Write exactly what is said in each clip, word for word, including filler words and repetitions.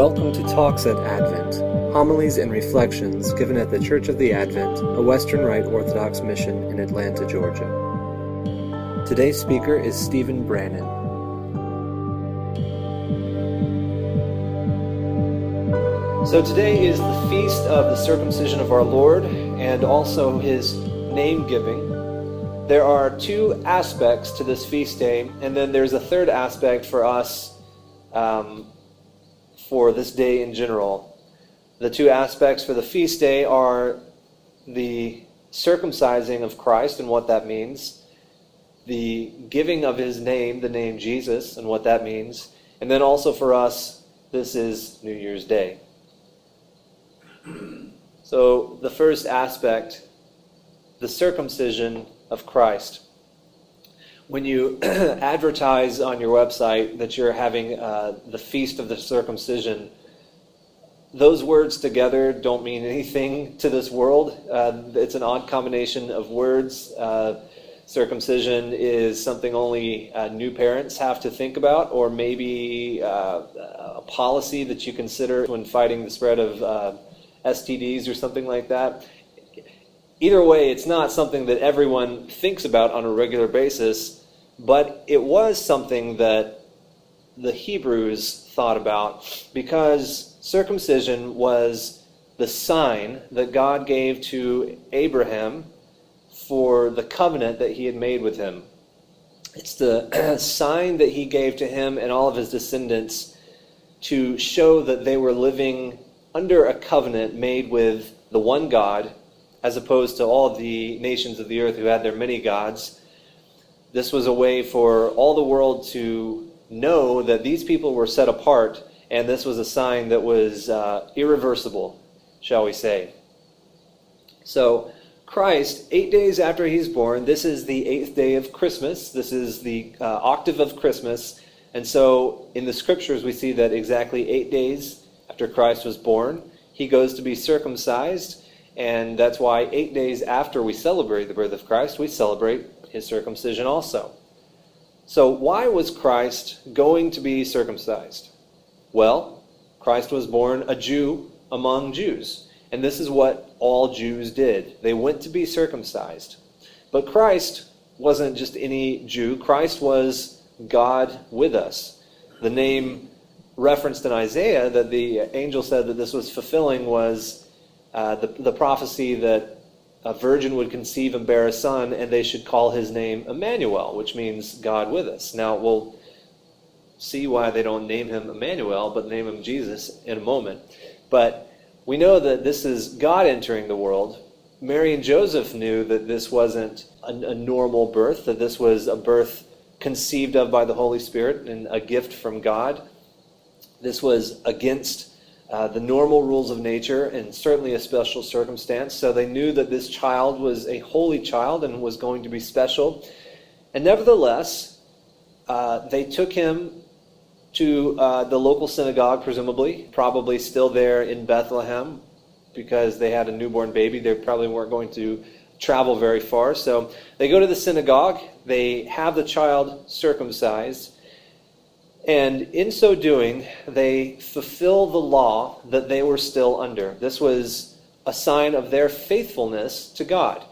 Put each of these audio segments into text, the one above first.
Welcome to Talks at Advent, homilies and reflections given at the Church of the Advent, a Western Rite Orthodox mission in Atlanta, Georgia. Today's speaker is Stephen Brannan. So today is the feast of the circumcision of our Lord and also his name-giving. There are two aspects to this feast day, and then there's a third aspect for us um, for this day in general. The two aspects for the feast day are the circumcising of Christ and what that means, the giving of his name, the name Jesus, and what that means, and then also for us, this is New Year's Day. So the first aspect, the circumcision of Christ. When you advertise on your website that you're having uh, the Feast of the Circumcision, those words together don't mean anything to this world. Uh, it's an odd combination of words. Uh, circumcision is something only uh, new parents have to think about, or maybe uh, a policy that you consider when fighting the spread of uh, S T Ds or something like that. Either way, it's not something that everyone thinks about on a regular basis, but it was something that the Hebrews thought about because circumcision was the sign that God gave to Abraham for the covenant that he had made with him. It's the sign that he gave to him and all of his descendants to show that they were living under a covenant made with the one God, as opposed to all of the nations of the earth who had their many gods. This was a way for all the world to know that these people were set apart, and this was a sign that was uh, irreversible, shall we say. So, Christ, eight days after he's born, this is the eighth day of Christmas. This is the uh, octave of Christmas. And so, in the scriptures, we see that exactly eight days after Christ was born, he goes to be circumcised. And that's why eight days after we celebrate the birth of Christ, we celebrate his circumcision also. So why was Christ going to be circumcised? Well, Christ was born a Jew among Jews. And this is what all Jews did. They went to be circumcised. But Christ wasn't just any Jew. Christ was God with us. The name referenced in Isaiah that the angel said that this was fulfilling was Uh, the, the prophecy that a virgin would conceive and bear a son, and they should call his name Emmanuel, which means God with us. Now, we'll see why they don't name him Emmanuel, but name him Jesus in a moment. But we know that this is God entering the world. Mary and Joseph knew that this wasn't a, a normal birth, that this was a birth conceived of by the Holy Spirit and a gift from God. This was against Uh, the normal rules of nature and certainly a special circumstance. So they knew that this child was a holy child and was going to be special. And nevertheless, uh, they took him to uh, the local synagogue, presumably, probably still there in Bethlehem because they had a newborn baby. They probably weren't going to travel very far. So they go to the synagogue. They have the child circumcised. And in so doing, they fulfill the law that they were still under. This was a sign of their faithfulness to God.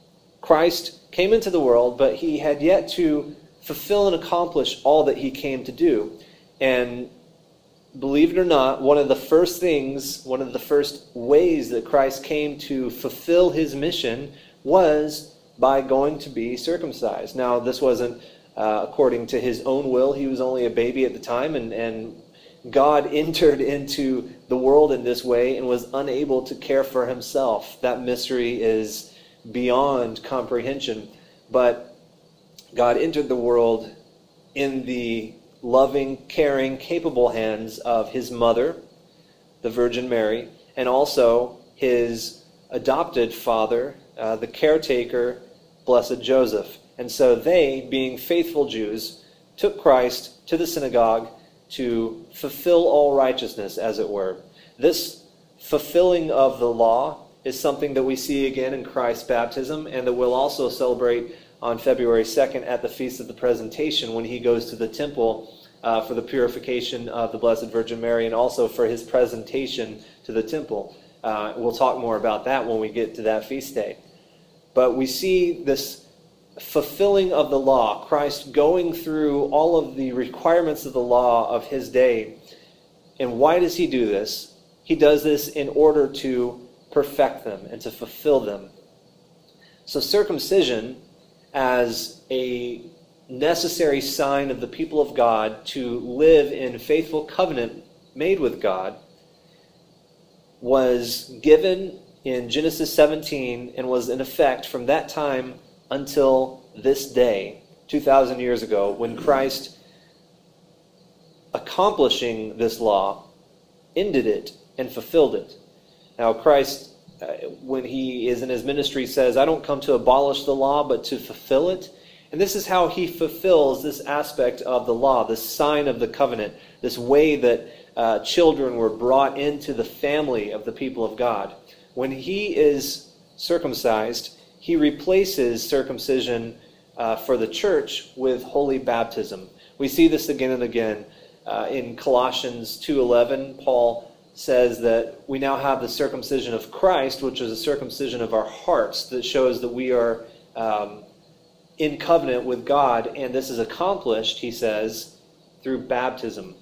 Christ came into the world, but he had yet to fulfill and accomplish all that he came to do. And believe it or not, one of the first things, one of the first ways that Christ came to fulfill his mission was by going to be circumcised. Now, this wasn't Uh, according to his own will. He was only a baby at the time, and, and God entered into the world in this way and was unable to care for himself. That mystery is beyond comprehension. But God entered the world in the loving, caring, capable hands of his mother, the Virgin Mary, and also his adopted father, uh, the caretaker, Blessed Joseph. And so they, being faithful Jews, took Christ to the synagogue to fulfill all righteousness, as it were. This fulfilling of the law is something that we see again in Christ's baptism, and that we'll also celebrate on February second at the Feast of the Presentation when he goes to the temple uh, for the purification of the Blessed Virgin Mary, and also for his presentation to the temple. Uh, we'll talk more about that when we get to that feast day. But we see this fulfilling of the law, Christ going through all of the requirements of the law of his day. And why does he do this? He does this in order to perfect them and to fulfill them. So circumcision, as a necessary sign of the people of God to live in faithful covenant made with God, was given in Genesis seventeen and was in effect from that time until this day, two thousand years ago, when Christ, accomplishing this law, ended it and fulfilled it. Now Christ, uh, when he is in his ministry, says, I don't come to abolish the law, but to fulfill it. And this is how he fulfills this aspect of the law, this sign of the covenant, this way that uh, children were brought into the family of the people of God. When he is circumcised, he replaces circumcision uh, for the church with holy baptism. We see this again and again. Uh, in Colossians two eleven, Paul says that we now have the circumcision of Christ, which is a circumcision of our hearts that shows that we are um, in covenant with God, and this is accomplished, he says, through baptism.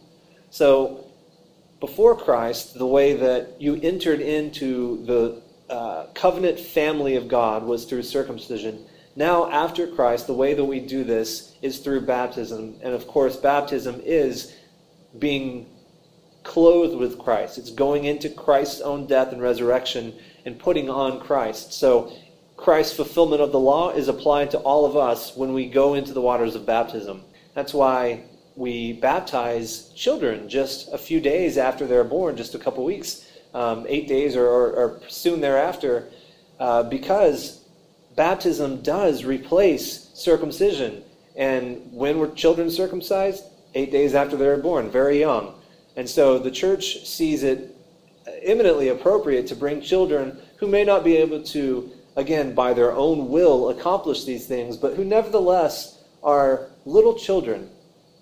So, before Christ, the way that you entered into the uh, covenant family of God was through circumcision. Now, after Christ, the way that we do this is through baptism. And of course, baptism is being clothed with Christ. It's going into Christ's own death and resurrection and putting on Christ. So, Christ's fulfillment of the law is applied to all of us when we go into the waters of baptism. That's why we baptize children just a few days after they're born, just a couple weeks, um, eight days or, or, or soon thereafter, uh, because baptism does replace circumcision. And when were children circumcised? Eight days after they were born, very young. And so the church sees it eminently appropriate to bring children who may not be able to, again, by their own will, accomplish these things, but who nevertheless are little children,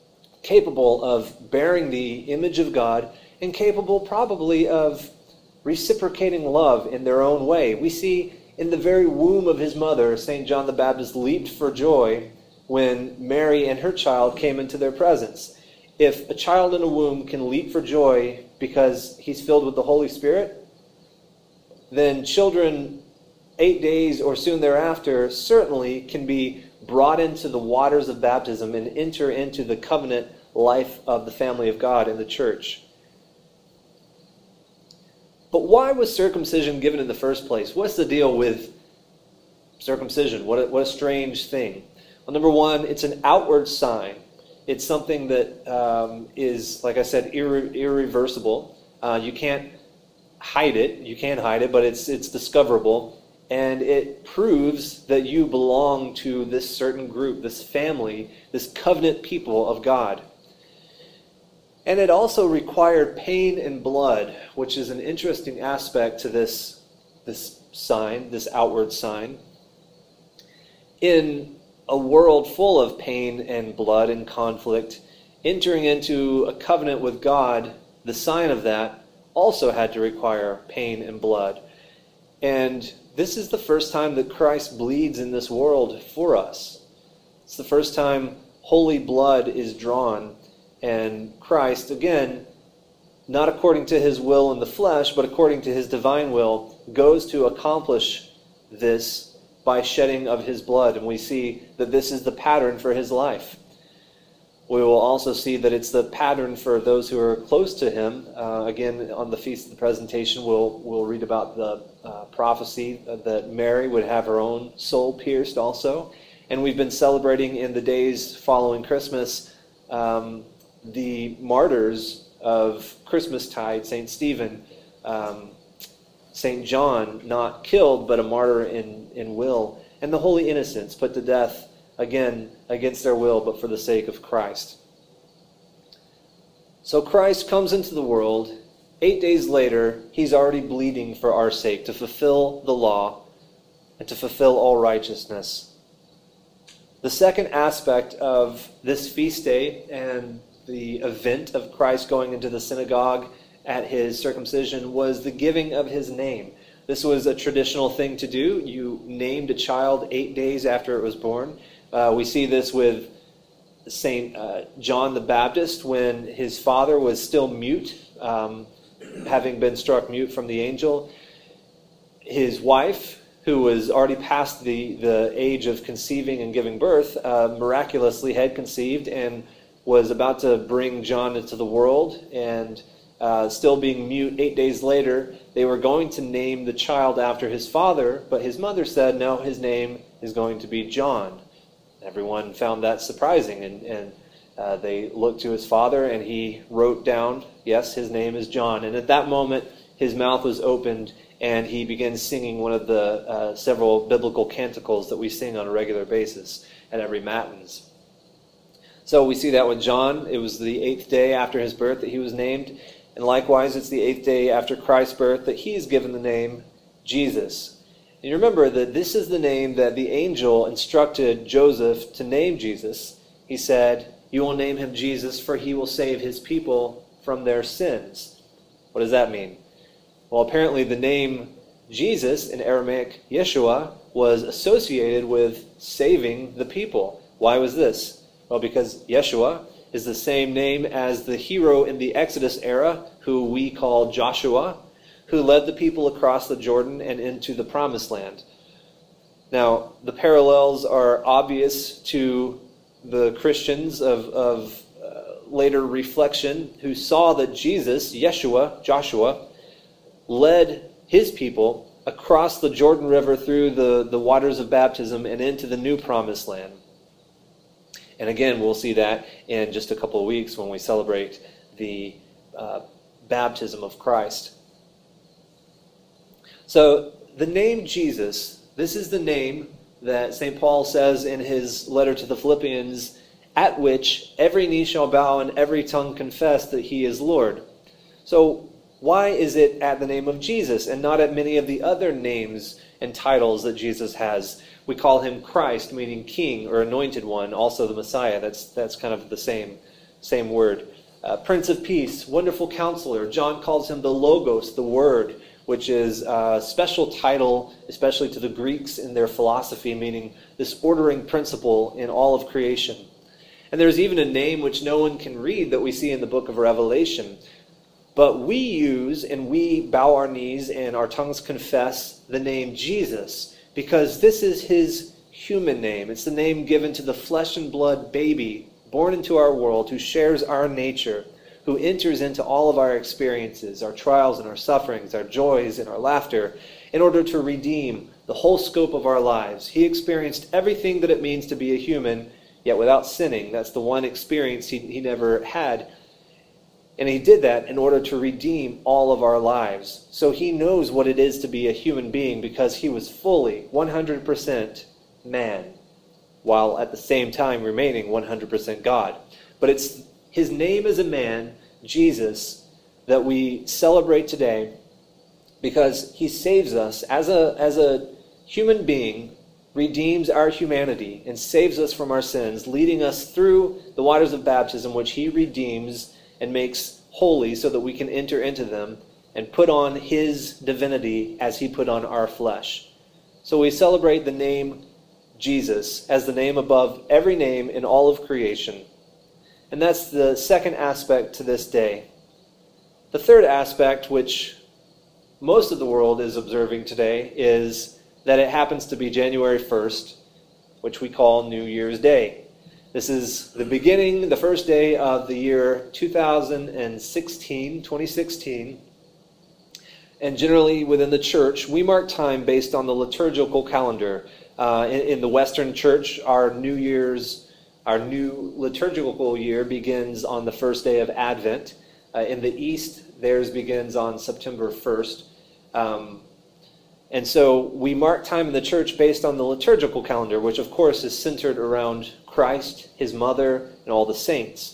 capable of bearing the image of God and capable probably of reciprocating love in their own way. We see in the very womb of his mother, Saint John the Baptist leaped for joy when Mary and her child came into their presence. If a child in a womb can leap for joy because he's filled with the Holy Spirit, then children eight days or soon thereafter certainly can be brought into the waters of baptism and enter into the covenant life of the family of God in the church. But why was circumcision given in the first place? What's the deal with circumcision? What a, what a strange thing. Well, number one, it's an outward sign. It's something that um, is, like I said, irre- irreversible. Uh, you can't hide it. You can hide it, but it's it's discoverable. And it proves that you belong to this certain group, this family, this covenant people of God. And it also required pain and blood, which is an interesting aspect to this, this sign, this outward sign. In a world full of pain and blood and conflict, entering into a covenant with God, the sign of that also had to require pain and blood. And this is the first time that Christ bleeds in this world for us. It's the first time holy blood is drawn, and Christ, again, not according to his will in the flesh, but according to his divine will, goes to accomplish this by shedding of his blood. And we see that this is the pattern for his life. We will also see that it's the pattern for those who are close to him. Uh, again, on the Feast of the Presentation, we'll, we'll read about the uh, prophecy that Mary would have her own soul pierced also. And we've been celebrating in the days following Christmas um, the martyrs of Christmastide, Saint Stephen, um, Saint John, not killed, but a martyr in, in will, and the holy innocents put to death, again, against their will, but for the sake of Christ. So Christ comes into the world. Eight days later, he's already bleeding for our sake, to fulfill the law and to fulfill all righteousness. The second aspect of this feast day and the event of Christ going into the synagogue at his circumcision was the giving of his name. This was a traditional thing to do. You named a child eight days after it was born. Uh, we see this with Saint uh, John the Baptist when his father was still mute, um, having been struck mute from the angel. His wife, who was already past the, the age of conceiving and giving birth, uh, miraculously had conceived and was about to bring John into the world, and uh, still being mute eight days later, they were going to name the child after his father, but his mother said, no, his name is going to be John. Everyone found that surprising, and, and uh, they looked to his father, and he wrote down, yes, his name is John. And at that moment, his mouth was opened, and he began singing one of the uh, several biblical canticles that we sing on a regular basis at every Matins. So we see that with John. It was the eighth day after his birth that he was named. And likewise, it's the eighth day after Christ's birth that he is given the name Jesus. And you remember that this is the name that the angel instructed Joseph to name Jesus. He said, you will name him Jesus, for he will save his people from their sins. What does that mean? Well, apparently the name Jesus in Aramaic, Yeshua, was associated with saving the people. Why was this? Well, because Yeshua is the same name as the hero in the Exodus era, who we call Joshua, who led the people across the Jordan and into the Promised Land. Now, the parallels are obvious to the Christians of, of uh, later reflection who saw that Jesus, Yeshua, Joshua, led his people across the Jordan River through the, the waters of baptism and into the new Promised Land. And again, we'll see that in just a couple of weeks when we celebrate the uh, baptism of Christ. So the name Jesus, this is the name that Saint Paul says in his letter to the Philippians, at which every knee shall bow and every tongue confess that he is Lord. So why is it at the name of Jesus and not at many of the other names and titles that Jesus has? We call him Christ, meaning king or anointed one, also the Messiah. That's that's kind of the same, same word. Uh, Prince of Peace, Wonderful Counselor. John calls him the Logos, the Word, which is a special title, especially to the Greeks in their philosophy, meaning this ordering principle in all of creation. And there's even a name which no one can read that we see in the book of Revelation. But we use and we bow our knees and our tongues confess the name Jesus, because this is his human name. It's the name given to the flesh and blood baby born into our world who shares our nature, who enters into all of our experiences, our trials and our sufferings, our joys and our laughter, in order to redeem the whole scope of our lives. He experienced everything that it means to be a human, yet without sinning. That's the one experience he, he never had. And he did that in order to redeem all of our lives. So he knows what it is to be a human being because he was fully one hundred percent man, while at the same time remaining one hundred percent God. But it's his name as a man, Jesus, that we celebrate today because he saves us as a, as a human being, redeems our humanity, and saves us from our sins, leading us through the waters of baptism, which he redeems and makes holy so that we can enter into them and put on his divinity as he put on our flesh. So we celebrate the name Jesus as the name above every name in all of creation. And that's the second aspect to this day. The third aspect, which most of the world is observing today, is that it happens to be January first, which we call New Year's Day. This is the beginning, the first day of the year two thousand sixteen, twenty sixteen. And generally within the church, we mark time based on the liturgical calendar. Uh, in, in the Western Church, our New Year's, our new liturgical year begins on the first day of Advent. Uh, in the East, theirs begins on September first. Um, and so we mark time in the church based on the liturgical calendar, which of course is centered around Christ, his mother, and all the saints.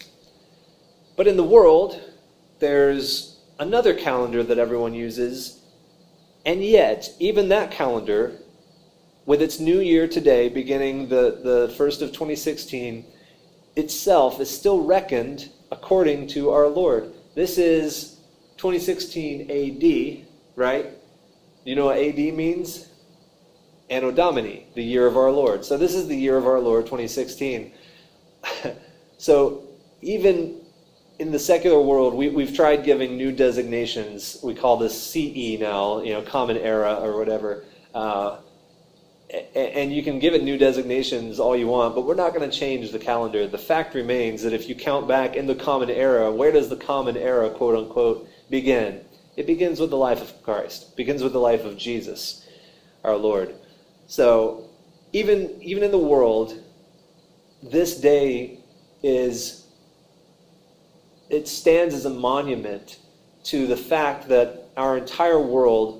But in the world, there's another calendar that everyone uses, and yet, even that calendar, with its new year today, beginning the, the first of twenty sixteen, itself is still reckoned according to our Lord. This is twenty sixteen A D, right? You know what A D means? Anno Domini, the year of our Lord. So this is the year of our Lord, twenty sixteen. So even in the secular world, we, we've tried giving new designations. We call this C E now, you know, Common Era or whatever. Uh, and you can give it new designations all you want, but we're not going to change the calendar. The fact remains that if you count back in the Common Era, where does the Common Era, quote unquote, begin? It begins with the life of Christ. It begins with the life of Jesus, our Lord. So even, even in the world, this day is, it stands as a monument to the fact that our entire world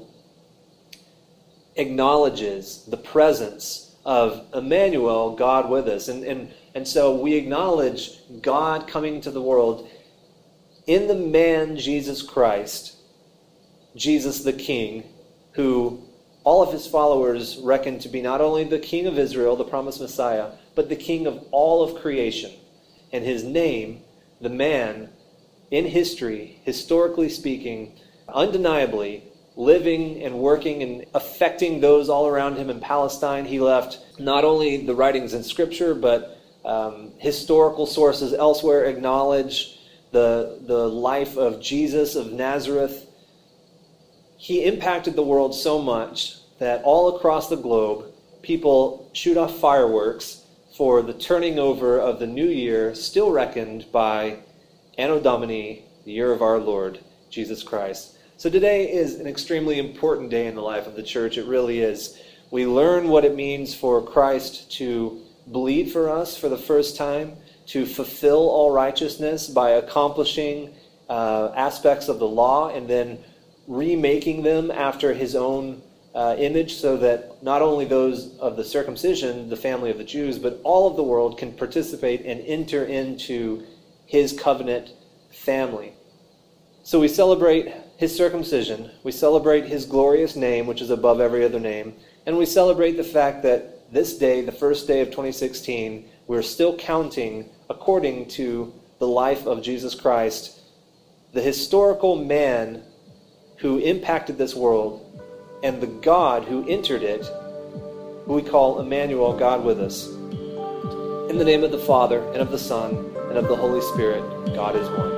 acknowledges the presence of Emmanuel, God with us. And, and, and so we acknowledge God coming to the world in the man Jesus Christ, Jesus the King, who all of his followers reckon to be not only the King of Israel, the promised Messiah, but the King of all of creation. And his name, the man, in history, historically speaking, undeniably, living and working and affecting those all around him in Palestine. He left not only the writings in Scripture, but um, historical sources elsewhere acknowledge the, the life of Jesus of Nazareth. He impacted the world so much that all across the globe, people shoot off fireworks for the turning over of the new year, still reckoned by Anno Domini, the year of our Lord, Jesus Christ. So today is an extremely important day in the life of the church. It really is. We learn what it means for Christ to bleed for us for the first time, to fulfill all righteousness by accomplishing uh, aspects of the law and then remaking them after his own uh, image, so that not only those of the circumcision, the family of the Jews, but all of the world can participate and enter into his covenant family. So we celebrate his circumcision, we celebrate his glorious name, which is above every other name, and we celebrate the fact that this day, the first day of twenty sixteen, we're still counting according to the life of Jesus Christ, the historical man who impacted this world, and the God who entered it, who we call Emmanuel, God with us. In the name of the Father, and of the Son, and of the Holy Spirit, God is one.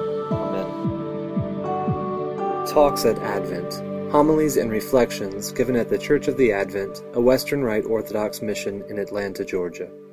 Talks at Advent. Homilies and reflections given at the Church of the Advent, a Western Rite Orthodox mission in Atlanta, Georgia.